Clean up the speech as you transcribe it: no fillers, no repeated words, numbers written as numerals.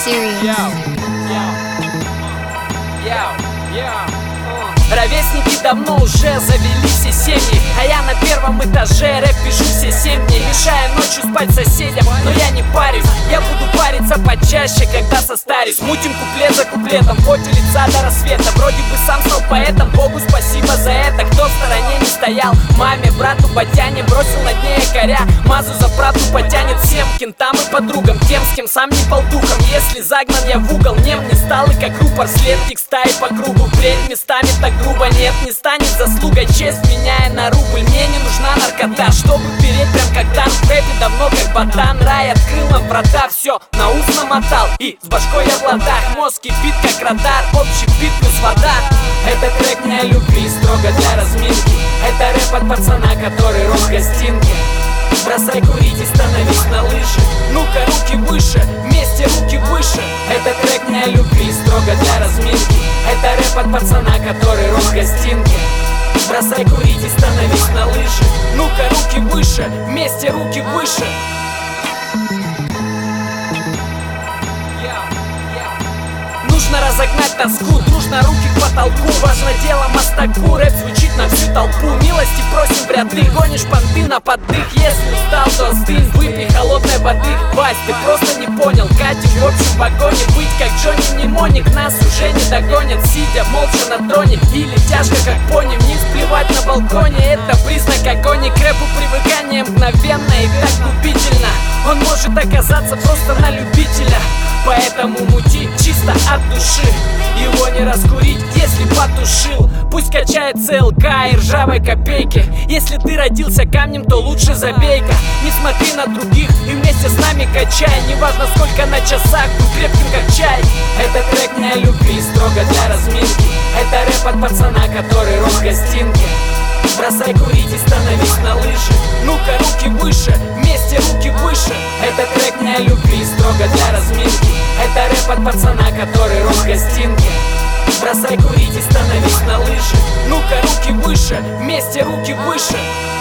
serious. Ровесники давно уже завели все семьи, а я на первом этаже рэп пишу все 7 дней, мешая ночью спать соседям, но я не парюсь. Я буду париться почаще, когда состарюсь. Мутим куплет за куплетом, в поте лица до рассвета. Вроде бы сам стал поэтом, Богу спасибо за это. Кто в стороне не стоял, маме, брату, батяне, бросил на дне якоря. Мазу за правду потянет всем кентам и подругам, тем, с кем сам не пал духом. Если загнан я в угол, нем не стал и как рупор, след тик стаи по кругу. Бред местами так грубо, нет, не станет заслугой честь, меняя на рубль. Мне не нужна наркота, чтобы переть прям как танк. В рэпе давно как ботан, рай открыл нам врата. Все на ус намотал и с башкой я в ладах. Мозг кипит как радар, общий бит плюс вода. Это трек не о любви, строго для разминки. Это рэп от пацана, который рос в гостинке. Бросай курить и становись на лыжи. Ну-ка, руки выше, вместе руки выше. Это трек не о любви, строго для разминки. Это рэп от пацана, который рос в гостинке. Бросай курить и становись на лыжи. Ну-ка, руки выше, вместе руки выше. Нужно разогнать тоску, дружно руки к потолку. Важно дело мастаку, рэп звучит на всю толпу. Милости просим в ряды, гонишь понты на поддых. Если устал, то остынь, выпей холодной воды. Вась, ты просто не понял, катим в общем вагоне. Быть как Джонни Мнемоник, нас уже не догонят. Сидя молча на троне или тяжко как пони. Вниз плевать на балконе, это признак огонь. К рэпу привыкание мгновенно и так губительно. Он может оказаться просто на любителя. Поэтому мути чисто от души. Его не раскурить, если потушил. Пусть качает ЦЛК и ржавой копейки. Если ты родился камнем, то лучше забей-ка. Не смотри на других и вместе с нами качай. Неважно сколько на часах, будь крепким как чай. Это трек не о любви, строго для разминки. Это рэп от пацана, который рос в гостинке. Бросай курить и становись на лыжи. Ну-ка, руки выше, вместе руки выше. Это трек не о любви, строго для разминки. Это рэп от пацана, который рос в гостинке. Бросай курить и становись на лыжи. Ну-ка, руки выше, вместе руки выше.